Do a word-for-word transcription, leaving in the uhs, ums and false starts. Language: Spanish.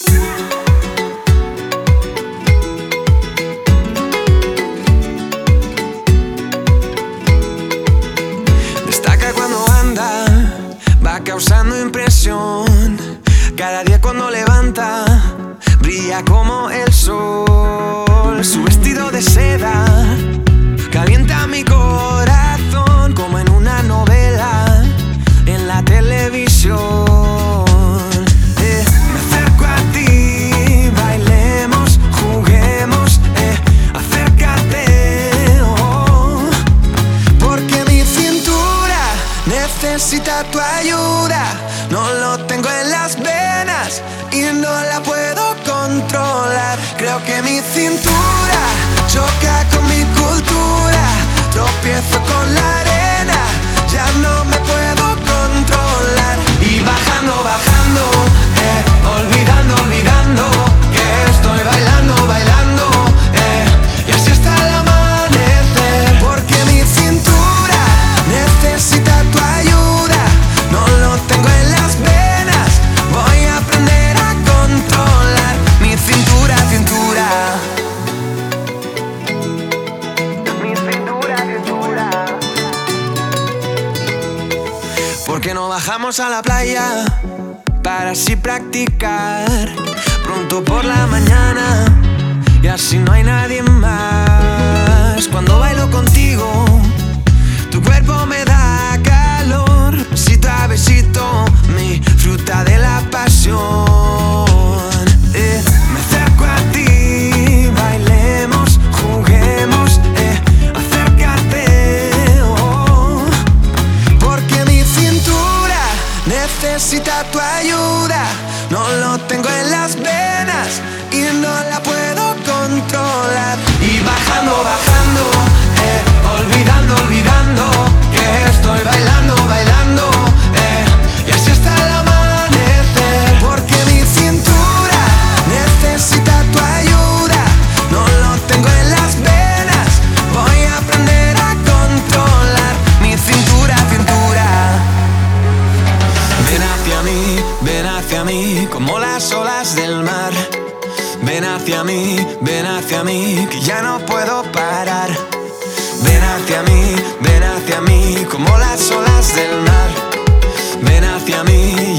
Destaca cuando anda, va causando impresión. Cada día cuando levanta, brilla como el sol. Su vestido de seda calienta mi corazón como en una novela en la televisión. eh, Me acerco a ti, bailemos, juguemos, eh, acércate, oh, porque mi cintura necesita tu ayuda. No lo tengo en las venas y no la puedo controlar. Creo que mi cintura choca con mi cultura. Tropiezo con la arena, ya no me puedo controlar. Y bajando, bajando, eh, olvidando, olvidando que estoy bailando, bailando, eh, y así hasta el amanecer. Porque mi cintura necesita tu ayuda. No lo tengo en las venas, voy a aprender a controlar mi cintura, cintura. Mi cintura, cintura. ¿Por qué no bajamos a la playa para así practicar pronto por la mañana y así no hay nadie más? Cuando bailo contigo, tu cuerpo me da calor, besito a besito, mi fruta de la pasión. eh, Me acerco a ti, bailemos, juguemos, eh, acércate, oh, porque mi cintura necesita tu ayuda. No lo tengo en las venas y no la puedo controlar. Y bajando, bajando, eh, olvidando, olvidando que estoy bailando, bailando, eh, y así hasta el amanecer. Porque mi cintura necesita tu ayuda. No lo tengo en las venas, voy a aprender a controlar mi cintura, cintura. Ven hacia mí, ven hacia mí, como las olas del mar. Ven hacia mí, ven hacia mí, que ya no puedo parar. Ven hacia mí, ven hacia mí, como las olas del mar. Ven hacia mí,